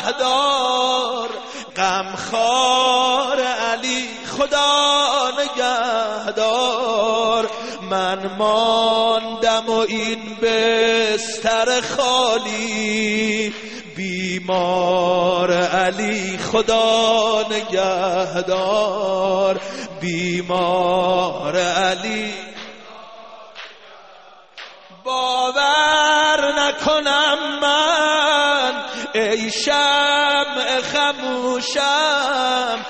نگهدار، غمخوار علی خدا نگهدار. من ماندم و این بستر خالی، بیمار علی خدا نگهدار، بیمار علی. باور نکنم من ای شمع خموشم،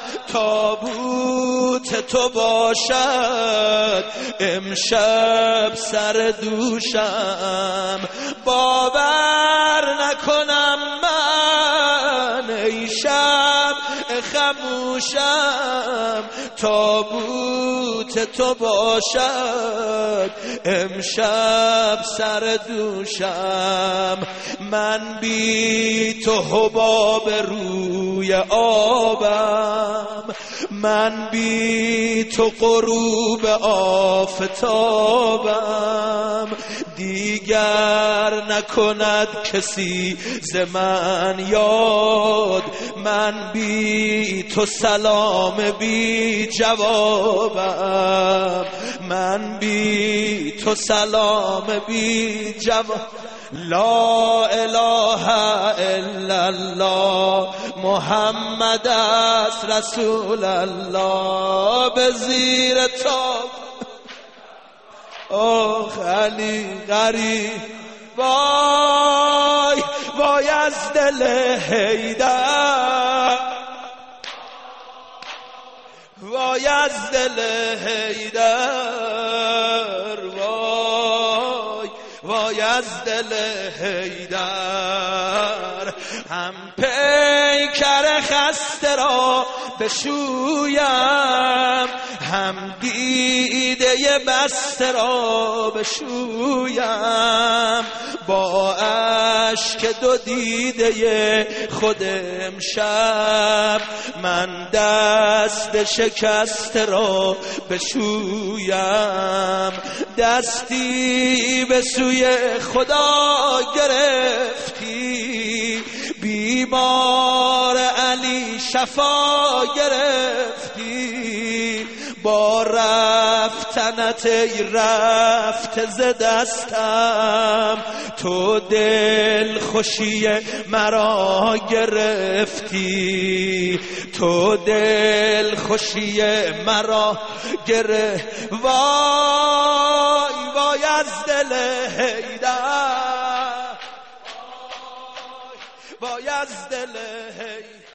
تابوت تو باشد امشب سر دوشم. باور نکنم من ای شمع خموشم، تابوت تو باشد امشب سر دوشم. من بی تو حباب روی آبم، من بی تو غروب آفتابم. دیگر نکند کسی ز من یاد، من بی تو سلام بی جوابم، من بی تو سلام بی جواب. لا اله الا الله محمد است رسول الله. به زیر تاب آخ علی غریب، وای وای از دل حیدر، وای از دل حیدر، وای وای از دل حیدر. هم پیکر خسته را بشویم، هم دیده بسته را بشویم. با اشک دو دیده خود امشب من دست شکسته را بشویم. دستی به سوی خدا گرفتی، بیمار علی شفا گرفتی. با رفتنت ای رفت ز دستم، تو دل خوشی مرا گرفتی، تو دل خوشی مرا گرفتی. وای وای از دل حیدر، وای از دل حیدر.